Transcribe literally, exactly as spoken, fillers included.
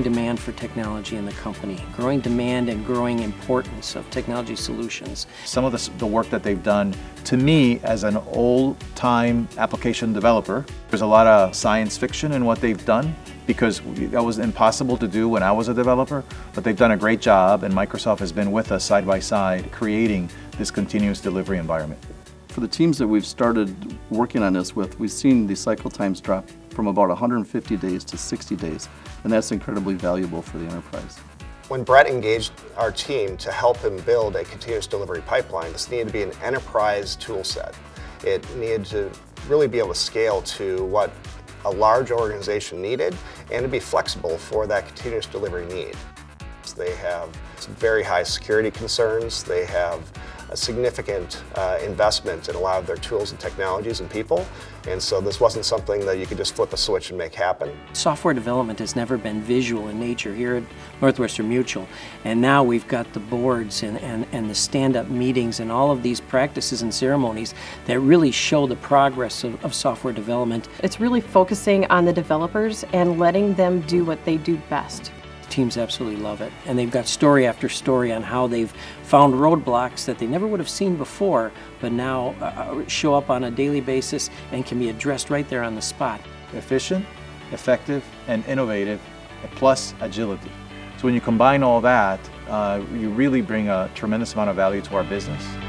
demand for technology in the company, growing demand and growing importance of technology solutions. Some of the, the work that they've done, to me, as an old-time application developer, there's a lot of science fiction in what they've done, because that was impossible to do when I was a developer, but they've done a great job, and Microsoft has been with us side by side creating this continuous delivery environment. For the teams that we've started working on this with, we've seen the cycle times drop from about one hundred fifty days to sixty days, and that's incredibly valuable for the enterprise. When Brett engaged our team to help him build a continuous delivery pipeline, this needed to be an enterprise tool set. It needed to really be able to scale to what a large organization needed and to be flexible for that continuous delivery need. They have some very high security concerns. They have a significant uh, investment in a lot of their tools and technologies and people, and so this wasn't something that you could just flip a switch and make happen. Software development has never been visual in nature here at Northwestern Mutual, and now we've got the boards and, and, and the stand-up meetings and all of these practices and ceremonies that really show the progress of, of software development. It's really focusing on the developers and letting them do what they do best. Teams absolutely love it, and they've got story after story on how they've found roadblocks that they never would have seen before, but now uh, show up on a daily basis and can be addressed right there on the spot. Efficient, effective, and innovative, plus agility. So when you combine all that, uh, you really bring a tremendous amount of value to our business.